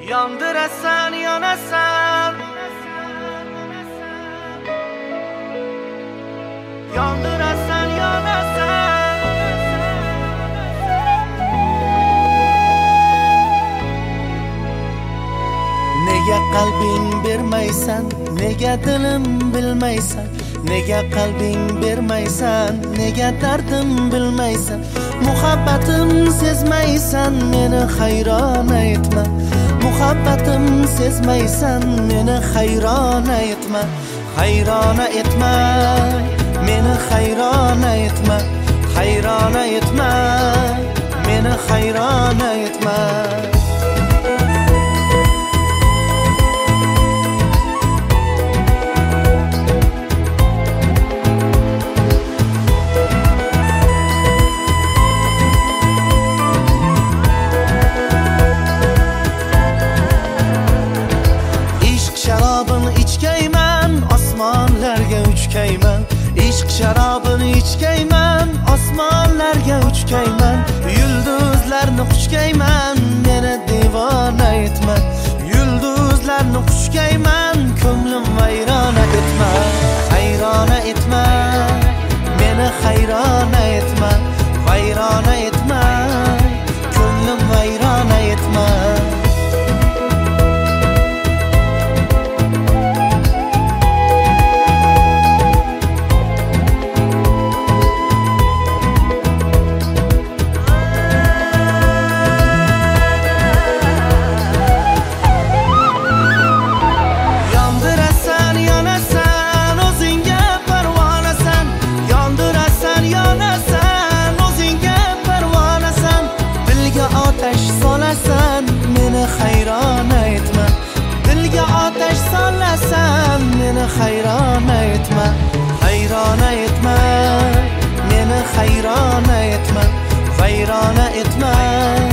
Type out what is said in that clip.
Yondırasan, yonasan. Yondırasan, yonasan. Nega qalbing bermaysan, nega dilim bilmaysan, nega qalbing bermaysan, nega dardim bilmaysan, muhabbatim sezmaysan, meni hayron etma. Muhabbatim sezmaysan, meni hayron etma. Hayron etma, meni hayron etma. Hayron etma, meni hayron etma. İshq sharobini ichgayman, osmonlarga uchgayman, yulduzlarni quchgayman, meni devona etma. Yulduzlarni quchgayman, ko'nglim vayrona etma. Hayrona etma, meni hayrona etma. Vayrona etma, ko'nglim vayrona etma. Hayrona etma, dilga otash solasan, meni hayrona etma. Hayrona etma, meni hayrona etma. Vayrona etma.